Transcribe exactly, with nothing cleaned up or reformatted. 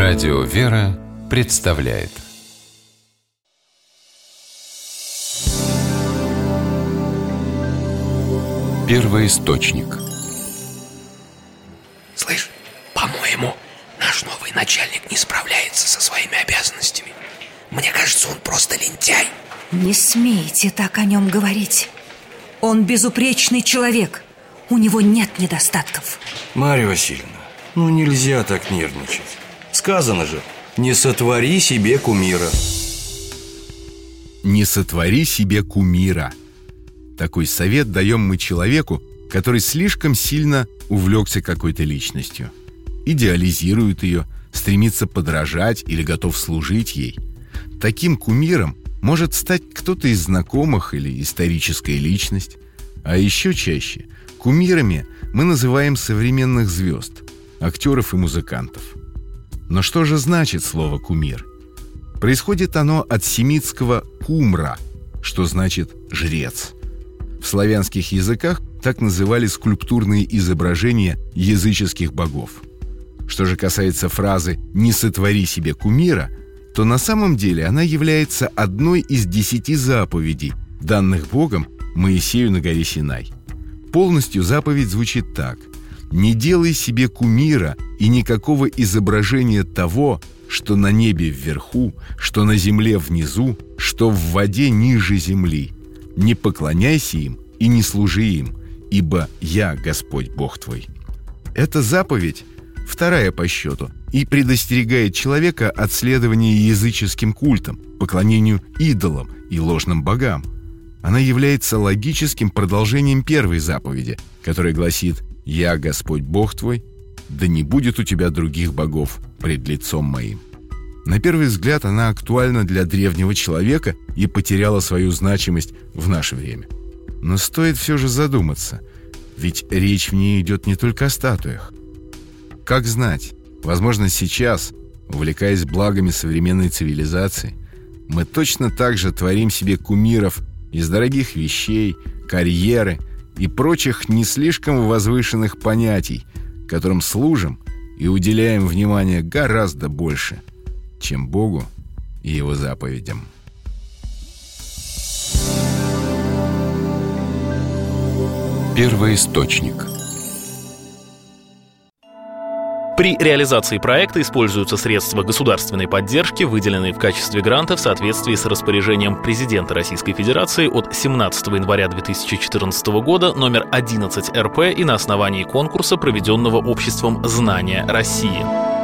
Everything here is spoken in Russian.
Радио «Вера» представляет Первоисточник. Слышь, по-моему, наш новый начальник не справляется со своими обязанностями. Мне кажется, он просто лентяй. Не смейте так о нем говорить. Он безупречный человек. У него нет недостатков. Марья Васильевна, ну нельзя так нервничать. Сказано же, не сотвори себе кумира. Не сотвори себе кумира. Такой совет даем мы человеку, который слишком сильно увлекся какой-то личностью, идеализирует ее, стремится подражать или готов служить ей. Таким кумиром может стать кто-то из знакомых или историческая личность. А еще чаще кумирами мы называем современных звезд, актеров и музыкантов. Но что же значит слово «кумир»? Происходит оно от семитского «кумра», что значит «жрец». В славянских языках так называли скульптурные изображения языческих богов. Что же касается фразы «не сотвори себе кумира», то на самом деле она является одной из десяти заповедей, данных Богом Моисею на горе Синай. Полностью заповедь звучит так: «Не делай себе кумира и никакого изображения того, что на небе вверху, что на земле внизу, что в воде ниже земли. Не поклоняйся им и не служи им, ибо я Господь Бог твой». Эта заповедь вторая по счету и предостерегает человека от следования языческим культам, поклонению идолам и ложным богам. Она является логическим продолжением первой заповеди, которая гласит: «Я Господь Бог твой, да не будет у тебя других богов пред лицом моим». На первый взгляд она актуальна для древнего человека и потеряла свою значимость в наше время. Но стоит все же задуматься, ведь речь в ней идет не только о статуях. Как знать, возможно, сейчас, увлекаясь благами современной цивилизации, мы точно так же творим себе кумиров из дорогих вещей, карьеры и прочих не слишком возвышенных понятий, которым служим и уделяем внимание гораздо больше, чем Богу и Его заповедям. Первоисточник. При реализации проекта используются средства государственной поддержки, выделенные в качестве гранта в соответствии с распоряжением президента Российской Федерации от семнадцатого января две тысячи четырнадцатого года номер одиннадцать эр пэ и на основании конкурса, проведенного обществом «Знания России».